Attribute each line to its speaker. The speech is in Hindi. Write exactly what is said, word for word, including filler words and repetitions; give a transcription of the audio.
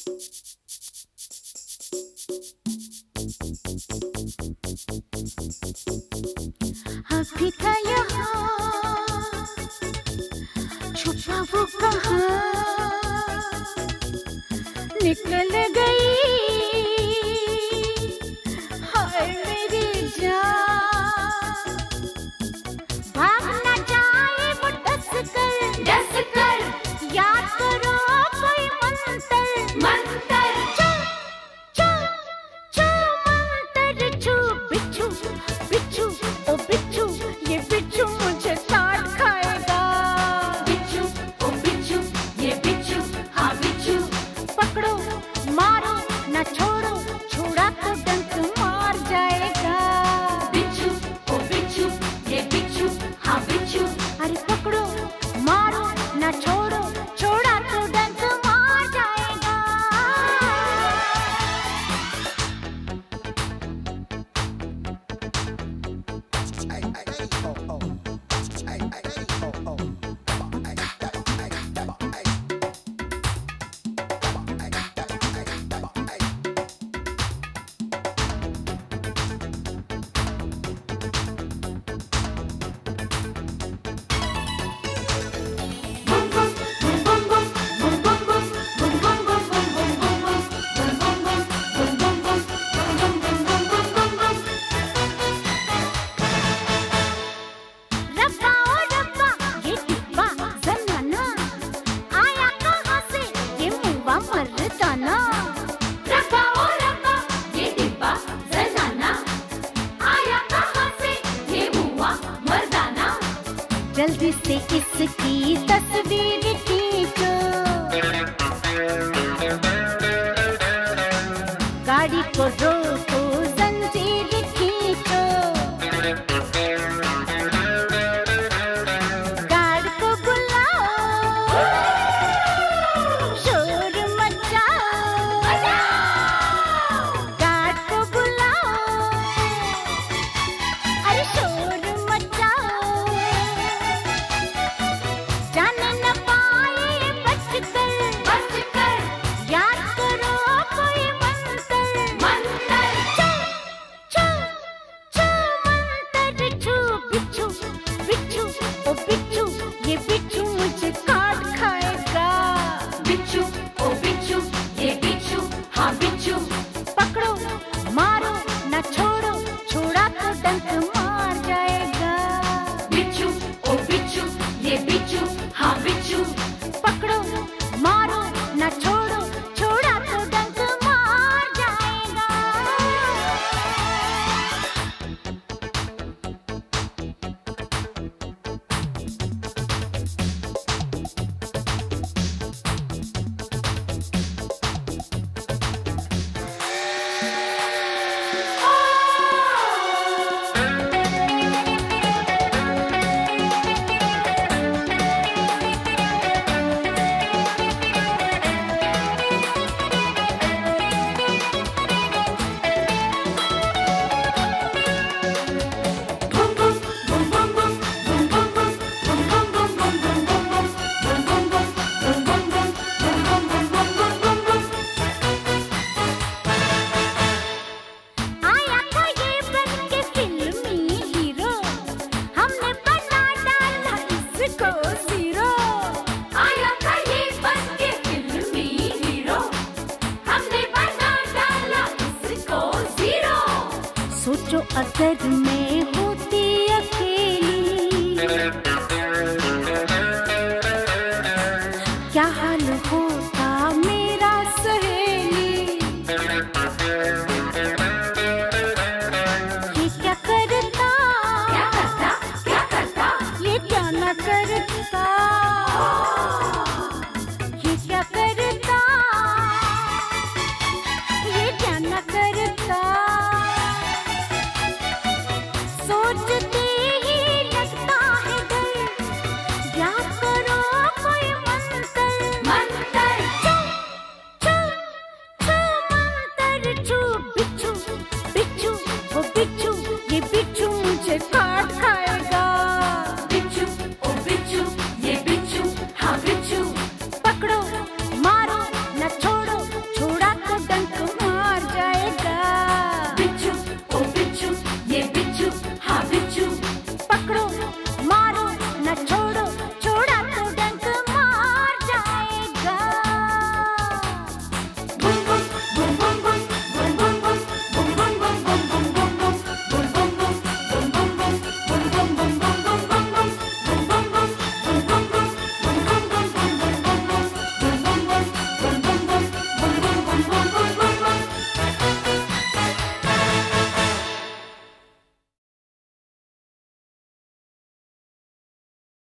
Speaker 1: अभी था यहाँ छुपा वो कहाँ निकल गई हाय मेरी जान। भाग ना जाए वो डस कर डस कर याद करो कोई मंतर मंतर चू चू चू मंतर चू बिच्छू बिच्छू ओ बिच्छू ये बिच्छू मुझे काट खाएगा। बिच्छू ओ बिच्छू ये बिच्छू हाँ बिच्छू पकड़ो मारो ना छोड़ो छोड़ा तो डंक मार जाएगा। बिच्छू ओ बिच्छू ये बिच्छू हाँ बिच्छू अरे पकड़ो मारो ना छोड़ो छोड़ा तो डंक मार जाएगा। मर्दाना रब्बा ओ रब्बा ये डिब्बा जनाना आया कहाँ से ये हुआ मर्दाना। जल्दी से इसकी तस्वीर खींचो गाड़ी को रोको जंजीर खींचो गार्ड को बुलाओ शोर मचाओ गार्ड को बुलाओ अरे शोर मचाओ जाने न पाए बचकर बचकर याद करो कोई मंतर मंतर छू छू छू मंतर छू बिच्छू बिच्छू ओ बिच्छू ये बिच्छू मुझे काट खाएगा। बिच्छू ओ बिच्छू ये बिच्छू हाँ बिच्छू पकड़ो मारो ना छोड़ो छोड़ा तो डंक मार जाएगा। बिच्छू ओ बिच्छू ये बिच्छू हाँ बिच्छू पकड़ो मारो ना छोड़ो छोड़ा तो डंक मार जाएगा। आया था ये बन के फिल्मी हीरो हमने बना डाला इसको जीरो। आया था ये बन के फिल्मी हीरो हमने बना डाला इसको जीरो। सोचो अगर मैं